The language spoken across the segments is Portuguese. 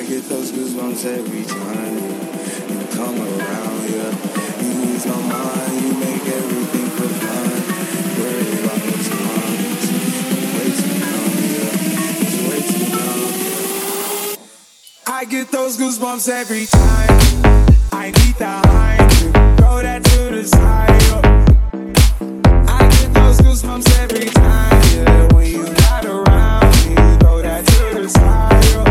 I get those goosebumps every time you come around, yeah. You lose my mind, you make everything feel fine. Worry about what's wrong, it's way too numb, yeah. It's way too numb. I get those goosebumps every time I need that line, throw that to the side, yeah. I get those goosebumps every time, yeah. When you're not around me, throw that to the side, yeah.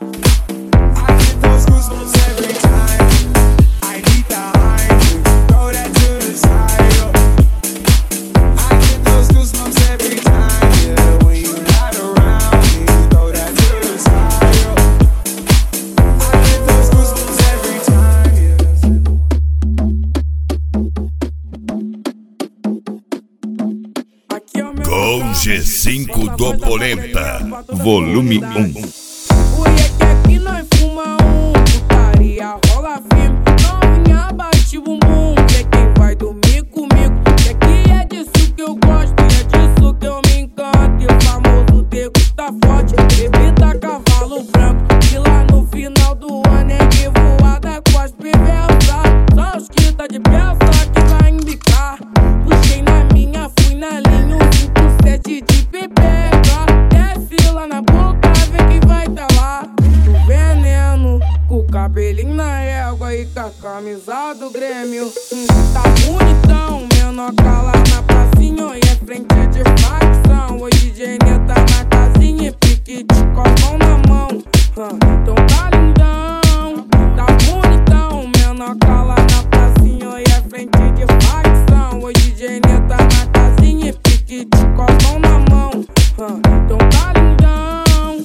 G5 do Polenta, volume 1. Mulher que aqui nós fuma putaria rola firme. Novinha bate bumbum, é quem vai dormir comigo. É que é disso que eu gosto, é disso que eu me encanto. E o famoso Tego tá forte, bebida cavalo branco. E lá no final do ano é de voada com as perversas. Só os que tá de peça que vai embicar. Puxei na minha, fui na linha, 57 de pepeca. Desce lá na boca, vê que vai tá lá. O veneno, com o cabelinho na égua e com a camisa do Grêmio. Tá bonitão, menor cala na pracinha e é frente de facção. Hoje Geneta na casinha e pique de copão na mão. Então tá lindão, tá bonitão, menor cala na pracinha e é frente de facção. Hoje Geneta na casinha e pique de copão na mão. Então tá lindão.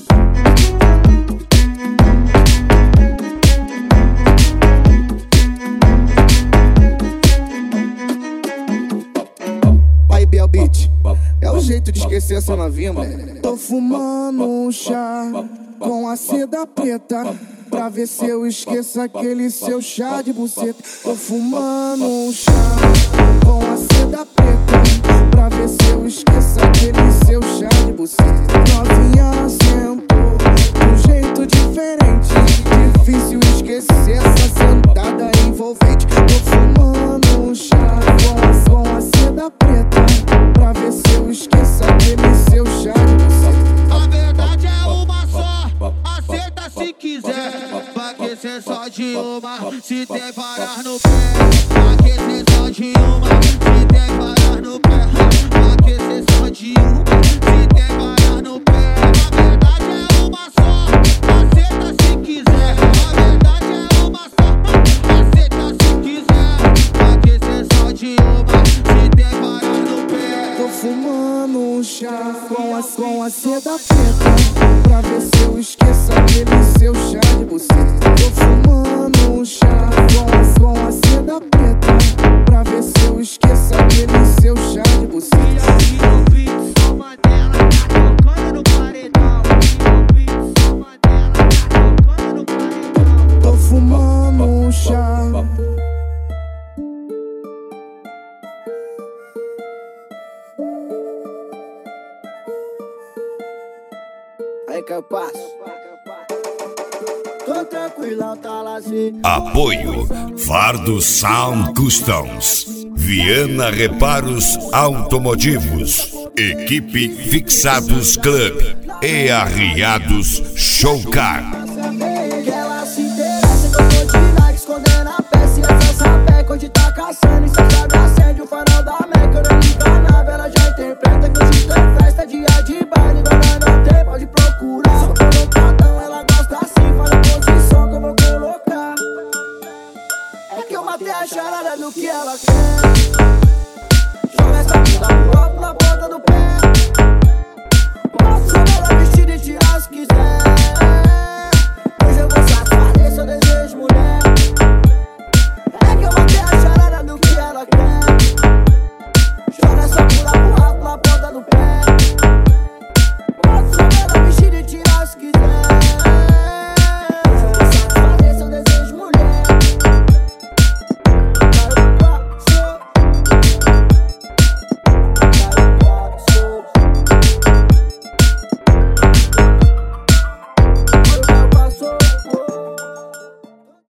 Vai, Bel Beat, é o jeito de esquecer essa novinha, mano. Tô fumando um chá com a seda preta, pra ver se eu esqueço aquele seu chá de buceta. Tô fumando um chá com a seda preta, pra ver se eu esqueço aquele seu chá de buceta. Novinha sentou de um jeito diferente, difícil esquecer essa sentada envolvente. Tô fumando um chá com a seda preta, pra ver se eu esqueço aquele seu chá de buceta. A verdade é uma só, aceita se quiser. Vai que cê só de uma, se tem varas no pé. Vai que cê só de uma, se tem varas no pé. Vai que cê só de uma, se tem varas no pé. A verdade é uma só, aceita se quiser. A verdade é uma só, aceita se quiser. Vai que cê só de uma, se tem varas no pé. Tô fumando um chá com a seda preta, pra ver se eu esqueço aquele seu chá de buceta. Tô fumando um chá com a seda preta, pra ver se eu esqueço aquele seu chá de buceta. Tô fumando um chá. Aí, capaz. Tô tranquilão, tá lazer. Apoio Fardo Sound Customs, Viana Reparos Automotivos, Equipe Fixados Club e Arriados Showcar. Que ela se interessa, que eu tô de like, escondendo a peça. E essa sapeca onde tá caçando, e cê sabe acende o farol da Meca. Eu não liga nada, ela já interpreta que hoje tem festa, dia de baile. Agora não tem, pode procurar.